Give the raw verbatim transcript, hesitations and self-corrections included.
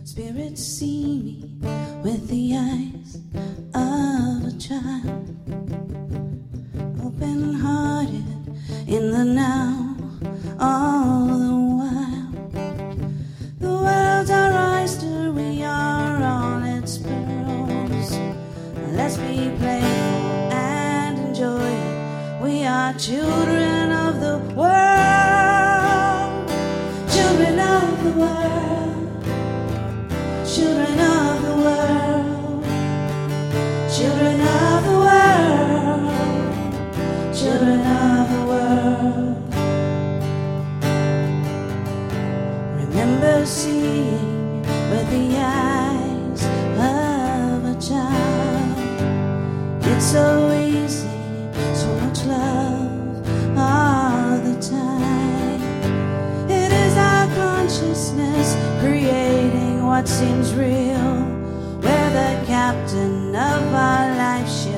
Spirits see me with the eyes of a child, open-hearted in the now, all the while. The world's our oyster, we are all its pearls. Let's be playful and enjoy it. We are children of the world, children of the world, children of the world, children of the world, children of the world. Remember seeing with the eyes of a child. It's so easy, so much love all the time. It is our consciousness creating what seems real. We're the captain of our life ship.